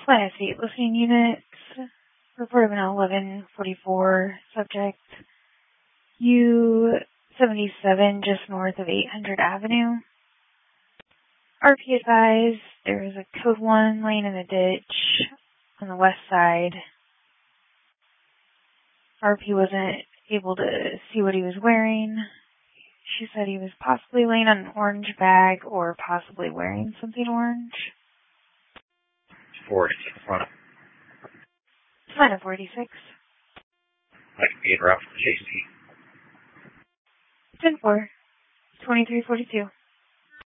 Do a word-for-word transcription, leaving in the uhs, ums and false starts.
Class eight listening units. Report of an eleven forty-four subject. U seventy-seven, just north of eight hundred Avenue. R P advised there was a code one laying in the ditch on the west side. R P wasn't able to see what he was wearing. She said he was possibly laying on an orange bag or possibly wearing something orange. Forty front. Sign of forty-six. I can be in route from J C. ten four. twenty-three forty-two.